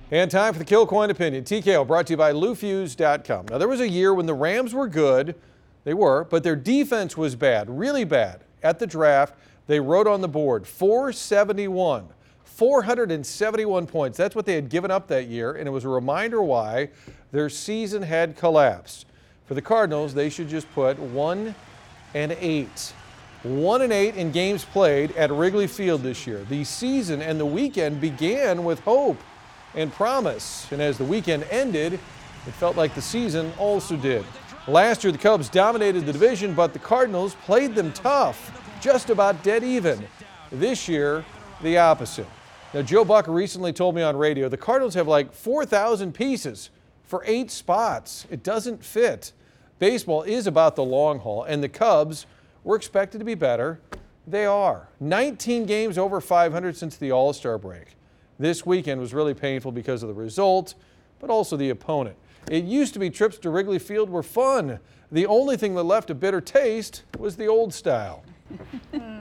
And time for the Kilcoyne Opinion. TKO brought to you by LouFuse.com. Now, there was a year when the Rams were good. They were, but their defense was bad, really bad. At the draft, they wrote on the board 471. 471 points. That's what they had given up that year, and it was a reminder why their season had collapsed. For the Cardinals, they should just put 1-8. 1-8 in games played at Wrigley Field this year. The season and the weekend began with hope and promise, and as the weekend ended, it felt like the season also did. Last year, the Cubs dominated the division, but the Cardinals played them tough, just about dead even. This year, the opposite. Now, Joe Buck recently told me on radio the Cardinals have like 4,000 pieces for 8 spots. It doesn't fit. Baseball is about the long haul, and the Cubs were expected to be better. They are. 19 games over 500 since the All-Star break. This weekend was really painful because of the result, but also the opponent. It used to be trips to Wrigley Field were fun. The only thing that left a bitter taste was the old style.